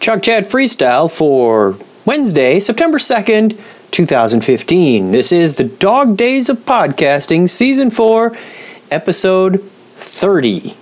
Chuck Chat Freestyle for Wednesday, September 2nd, 2015. This is the Dog Days of Podcasting, Season 4, Episode 30.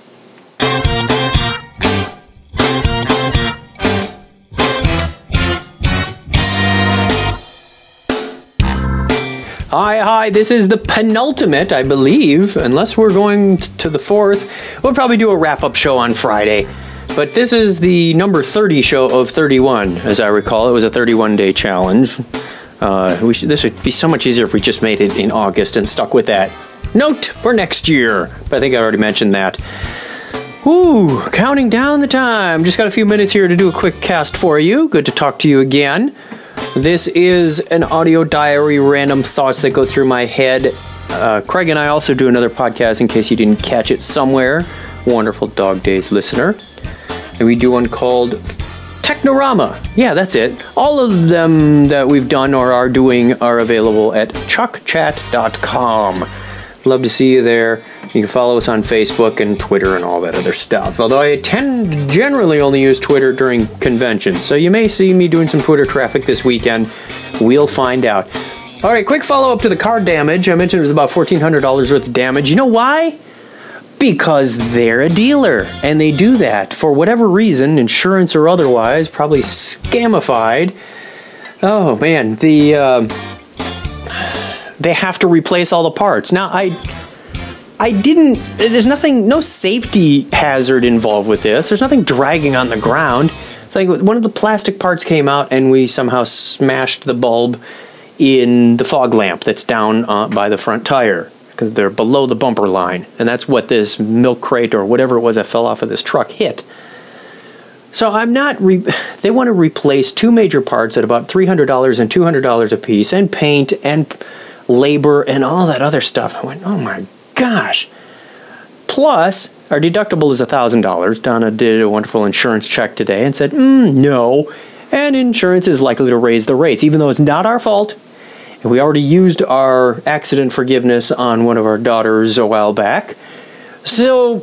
Hi, this is the penultimate, I believe, unless we're going to the fourth. We'll probably do a wrap-up show on Friday. But this is the number 30 show of 31, as I recall. It was a 31-day challenge. This would be so much easier if we just made it in August and stuck with that. Note for next year. But I think I already mentioned that. Woo, counting down the time. Just got a few minutes here to do a quick cast for you. Good to talk to you again. This is an audio diary, random thoughts that go through my head. Craig and I also do another podcast in case you didn't catch it somewhere. Wonderful Dog Days listener. And we do one called Technorama. Yeah, that's it. All of them that we've done or are doing are available at chuckchat.com. Love to see you there. You can follow us on Facebook and Twitter and all that other stuff. Although I tend to generally only use Twitter during conventions. So you may see me doing some Twitter traffic this weekend. We'll find out. All right, quick follow-up to the car damage. I mentioned it was about $1,400 worth of damage. You know why? Because they're a dealer, and they do that for whatever reason, insurance or otherwise, probably scamified. Oh man, they have to replace all the parts. Now, there's no safety hazard involved with this. There's nothing dragging on the ground. It's like one of the plastic parts came out, and we somehow smashed the bulb in the fog lamp that's down by the front tire, because they're below the bumper line, and that's what this milk crate or whatever it was that fell off of this truck hit. So they want to replace two major parts at about $300 and $200 a piece, and paint and labor and all that other stuff. I went, oh my gosh. Plus, our deductible is $1,000. Donna did a wonderful insurance check today and said, no, and insurance is likely to raise the rates, even though it's not our fault. And we already used our accident forgiveness on one of our daughters a while back. So,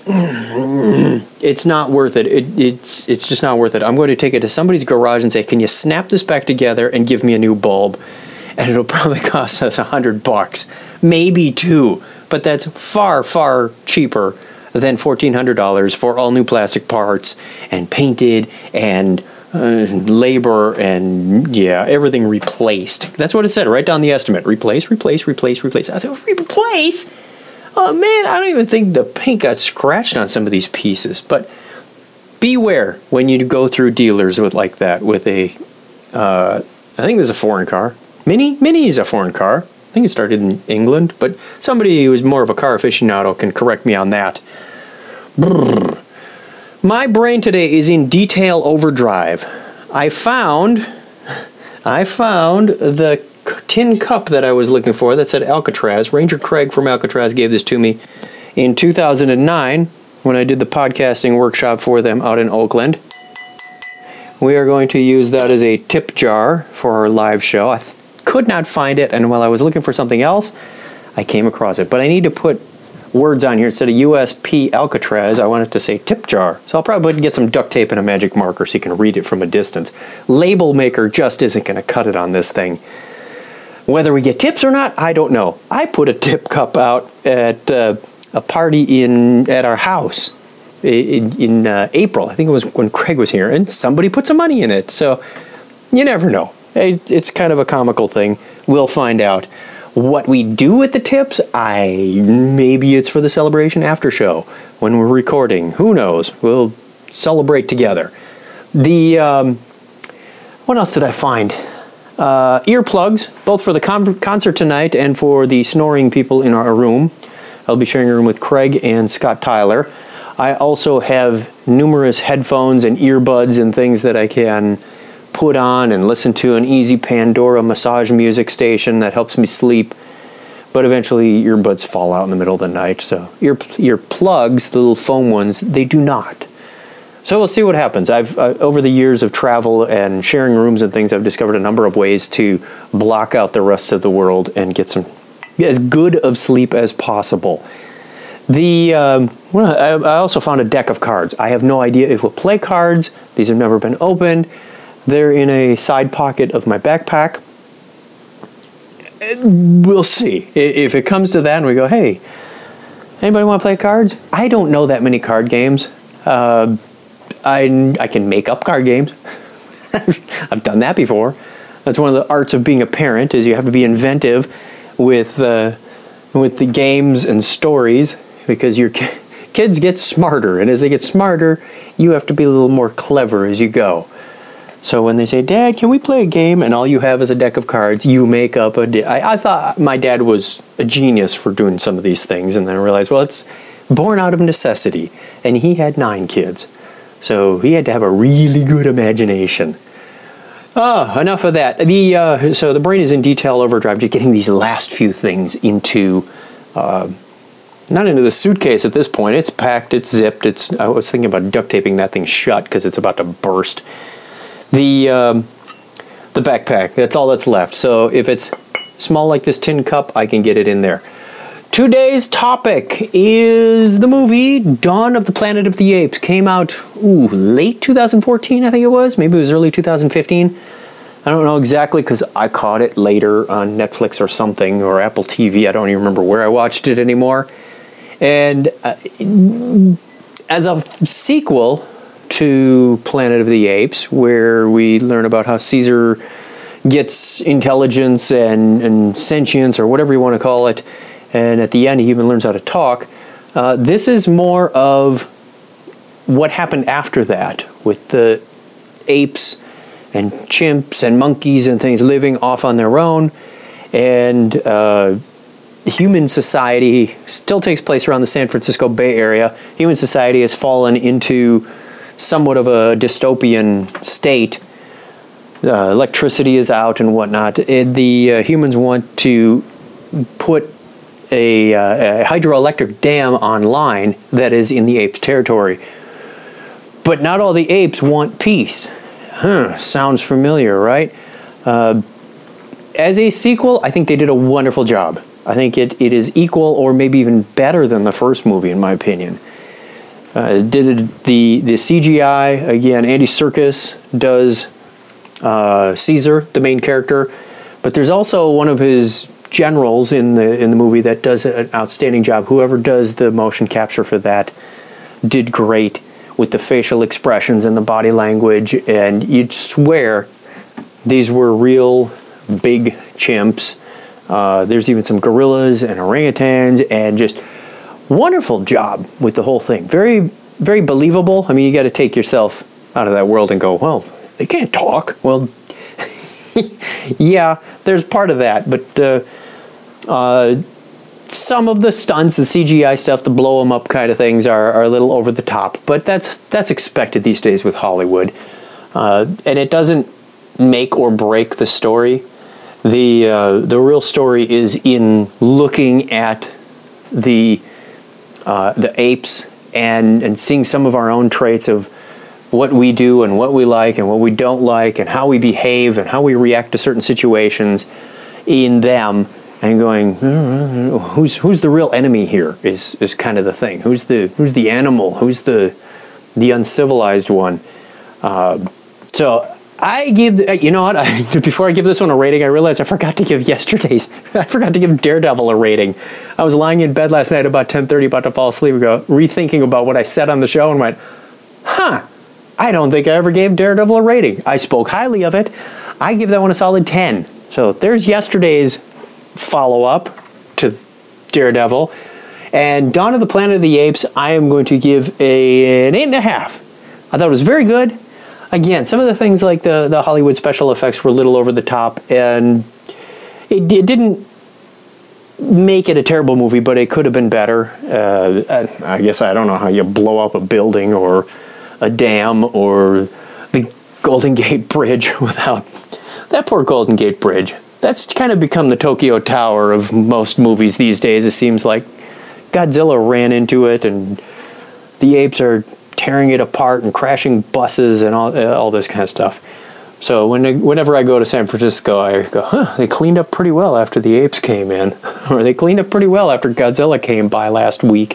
it's not worth it. It's just not worth it. I'm going to take it to somebody's garage and say, can you snap this back together and give me a new bulb? And it'll probably cost us $100, maybe $2. But that's far, far cheaper than $1,400 for all new plastic parts and painted and labor and everything replaced. That's what it said right down the estimate. Replace. I thought, replace? Oh man, I don't even think the paint got scratched on some of these pieces. But beware when you go through dealers with like that with a I think there's a foreign car. Mini is a foreign car. I think it started in England, but somebody who is more of a car aficionado can correct me on that. Brrr. My brain today is in detail overdrive. I found the tin cup that I was looking for that said Alcatraz. Ranger Craig from Alcatraz gave this to me in 2009 when I did the podcasting workshop for them out in Oakland. We are going to use that as a tip jar for our live show. I could not find it, and while I was looking for something else, I came across it. But I need to put words on here instead of USP Alcatraz. I want it to say tip jar. So I'll probably get some duct tape and a magic marker so you can read it from a distance. Label maker just isn't going to cut it on this thing. Whether we get tips or not, I don't know. I put a tip cup out at a party at our house in April. I think it was when Craig was here, and somebody put some money in it. So you never know. It's kind of a comical thing. We'll find out. What we do with the tips, maybe it's for the celebration after show when we're recording. Who knows? We'll celebrate together. What else did I find? Earplugs, both for the concert tonight and for the snoring people in our room. I'll be sharing a room with Craig and Scott Tyler. I also have numerous headphones and earbuds and things that I can put on and listen to, an easy Pandora massage music station that helps me sleep. But eventually earbuds fall out in the middle of the night. So ear plugs, the little foam ones, they do not. So we'll see what happens. I've over the years of travel and sharing rooms and things, I've discovered a number of ways to block out the rest of the world and get as good of sleep as possible. I also found a deck of cards. I have no idea if we'll play cards. These have never been opened. They're in a side pocket of my backpack. We'll see. If it comes to that and we go, hey, anybody want to play cards? I don't know that many card games. I can make up card games. I've done that before. That's one of the arts of being a parent, is you have to be inventive with the games and stories, because your kids get smarter, and as they get smarter, you have to be a little more clever as you go. So when they say, Dad, can we play a game? And all you have is a deck of cards, you make up I thought my dad was a genius for doing some of these things, and then I realized, well, it's born out of necessity. And he had 9 kids, so he had to have a really good imagination. Enough of that. So the brain is in detail overdrive, just getting these last few things into, not into the suitcase at this point. It's packed, it's zipped. I was thinking about duct taping that thing shut because it's about to burst. The backpack, that's all that's left. So if it's small like this tin cup, I can get it in there. Today's topic is the movie Dawn of the Planet of the Apes. Came out late 2014, I think it was. Maybe it was early 2015. I don't know exactly because I caught it later on Netflix or something, or Apple TV. I don't even remember where I watched it anymore. And as a sequel to Planet of the Apes, where we learn about how Caesar gets intelligence and sentience, or whatever you want to call it, and at the end he even learns how to talk. This is more of what happened after that, with the apes and chimps and monkeys and things living off on their own, and human society still takes place around the San Francisco Bay Area. Human society has fallen into somewhat of a dystopian state. Electricity is out and whatnot. The humans want to put a hydroelectric dam online that is in the apes' territory. But not all the apes want peace. Sounds familiar, right? As a sequel, I think they did a wonderful job. I think it is equal or maybe even better than the first movie, in my opinion. Did the CGI, again, Andy Serkis does Caesar, the main character, but there's also one of his generals in the movie that does an outstanding job. Whoever does the motion capture for that did great with the facial expressions and the body language, and you'd swear these were real big chimps. There's even some gorillas and orangutans, and just wonderful job with the whole thing. Very, very believable. I mean, you got to take yourself out of that world and go, well, they can't talk. Well, yeah, there's part of that, but some of the stunts, the CGI stuff, the blow them up kind of things are a little over the top, but that's expected these days with Hollywood, and it doesn't make or break the story. The real story is in looking at the apes and seeing some of our own traits of what we do and what we like and what we don't like, and how we behave and how we react to certain situations in them, and going, who's the real enemy here is kind of the thing. Who's the animal? Who's the uncivilized one? So I give, you know what, before I give this one a rating, I realized I forgot to give Daredevil a rating. I was lying in bed last night about 10:30, about to fall asleep, rethinking about what I said on the show, and went, I don't think I ever gave Daredevil a rating. I spoke highly of it. I give that one a solid 10. So there's yesterday's follow-up to Daredevil. And Dawn of the Planet of the Apes, I am going to give an 8.5. I thought it was very good. Again, some of the things like the Hollywood special effects were a little over the top, and it didn't make it a terrible movie, but it could have been better. I guess I don't know how you blow up a building or a dam or the Golden Gate Bridge without... That poor Golden Gate Bridge. That's kind of become the Tokyo Tower of most movies these days, it seems like. Godzilla ran into it, and the apes are tearing it apart and crashing buses and all this kind of stuff. So whenever I go to San Francisco, I go, they cleaned up pretty well after the apes came in. Or they cleaned up pretty well after Godzilla came by last week.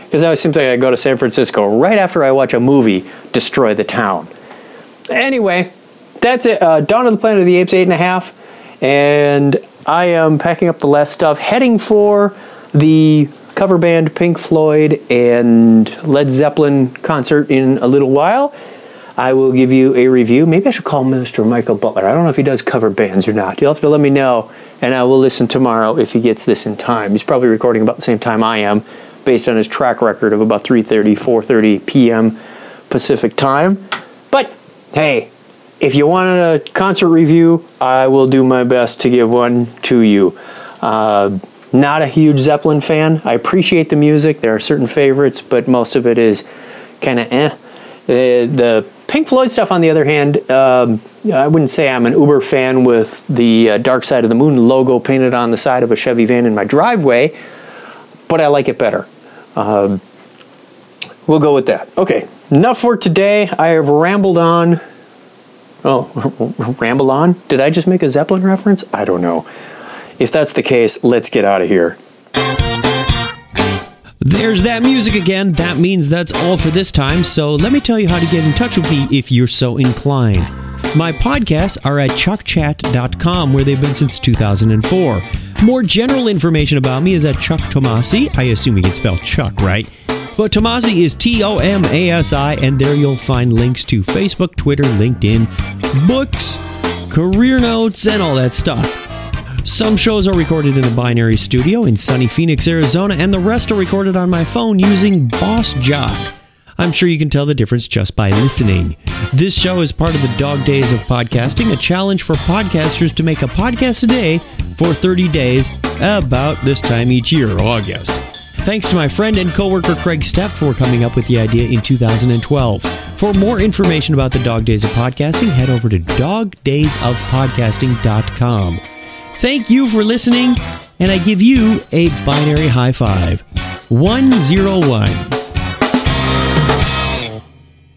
Because it always seems like I go to San Francisco right after I watch a movie destroy the town. Anyway, that's it. Dawn of the Planet of the Apes 8.5. And I am packing up the last stuff, heading for the cover band Pink Floyd and Led Zeppelin concert in a little while. I will give you a review. Maybe I should call Mr. Michael Butler. I don't know if he does cover bands or not. You'll have to let me know, and I will listen tomorrow if he gets this in time. He's probably recording about the same time I am, based on his track record of about 3:30, 4:30 p.m. Pacific time. But, hey, if you want a concert review, I will do my best to give one to you. Not a huge Zeppelin fan. I appreciate the music. There are certain favorites, but most of it is kind of eh. The Pink Floyd stuff, on the other hand, I wouldn't say I'm an uber fan with the Dark Side of the Moon logo painted on the side of a Chevy van in my driveway, but I like it better. We'll go with that. Okay, enough for today. I have rambled on. Oh, ramble on? Did I just make a Zeppelin reference? I don't know. If that's the case, let's get out of here. There's that music again. That means that's all for this time, so let me tell you how to get in touch with me if you're so inclined. My podcasts are at chuckchat.com, where they've been since 2004. More general information about me is at Chuck Tomasi. I assume you can spell Chuck, right? But Tomasi is Tomasi, and there you'll find links to Facebook, Twitter, LinkedIn, books, career notes, and all that stuff. Some shows are recorded in a Binary studio in sunny Phoenix, Arizona, and the rest are recorded on my phone using Boss Jock. I'm sure you can tell the difference just by listening. This show is part of the Dog Days of Podcasting, a challenge for podcasters to make a podcast a day for 30 days about this time each year, August. Thanks to my friend and coworker Craig Stepp for coming up with the idea in 2012. For more information about the Dog Days of Podcasting, head over to dogdaysofpodcasting.com. Thank you for listening, and I give you a binary high five. 101.